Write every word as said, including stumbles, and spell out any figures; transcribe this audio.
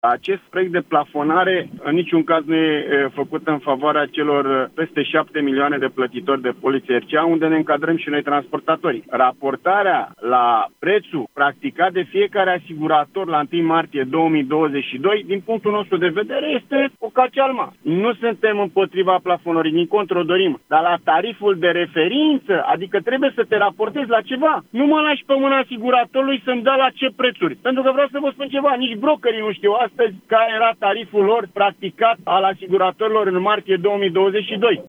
Acest proiect de plafonare în niciun caz nu e făcut în favoarea celor peste șapte milioane de plătitori de poliție R C A, unde ne încadrăm și noi transportatorii. Raportarea la prețul practicat de fiecare asigurator la întâi martie două mii douăzeci și doi, din punctul nostru de vedere, este o cacealma. Nu suntem împotriva plafonării, nici contră o dorim, dar la tariful de referință, adică trebuie să te raportezi la ceva. Nu mă lași pe mâna asiguratorului să-mi dea la ce prețuri. Pentru că vreau să vă spun ceva, nici brokerii nu știu astăzi care era tariful lor practicat al asiguratorilor în martie două mii douăzeci și doi.